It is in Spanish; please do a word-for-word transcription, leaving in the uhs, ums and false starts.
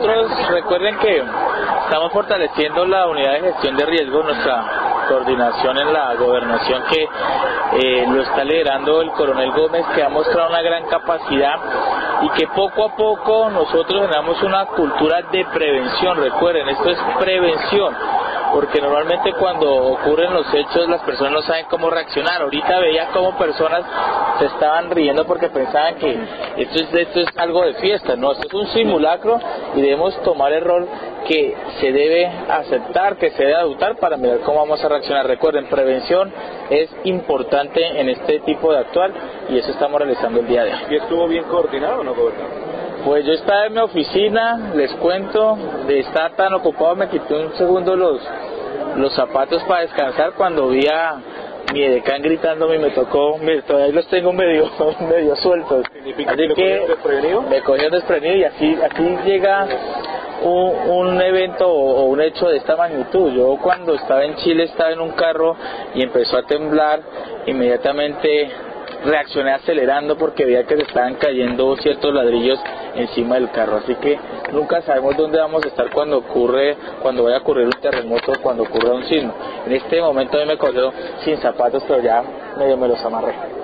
nosotros recuerden que estamos fortaleciendo la unidad de gestión de riesgo, nuestra coordinación en la gobernación que eh, lo está liderando el coronel Gómez, que ha mostrado una gran capacidad y que poco a poco nosotros generamos una cultura de prevención. Recuerden, esto es prevención, porque normalmente cuando ocurren los hechos las personas no saben cómo reaccionar. Ahorita veía cómo personas se estaban riendo porque pensaban que esto es, esto es algo de fiesta. No, esto es un simulacro y debemos tomar el rol que se debe aceptar, que se debe adoptar para mirar cómo vamos a reaccionar. Recuerden, prevención es importante en este tipo de actuar y eso estamos realizando el día de hoy. ¿Y estuvo bien coordinado o no, gobernador? Pues yo estaba en mi oficina, les cuento, de estar tan ocupado me quité un segundo los, los zapatos para descansar cuando vi a mi edecán gritándome y me tocó, mire, todavía los tengo medio, medio sueltos. Así que me cogió desprevenido y así, aquí llega un, un evento o, o un hecho de esta magnitud. Yo cuando estaba en Chile estaba en un carro y empezó a temblar, inmediatamente reaccioné acelerando porque veía que se estaban cayendo ciertos ladrillos encima del carro, así que nunca sabemos dónde vamos a estar cuando ocurre, cuando vaya a ocurrir un terremoto, cuando ocurra un sismo. En este momento a mí me cogió sin zapatos, pero ya medio me los amarré.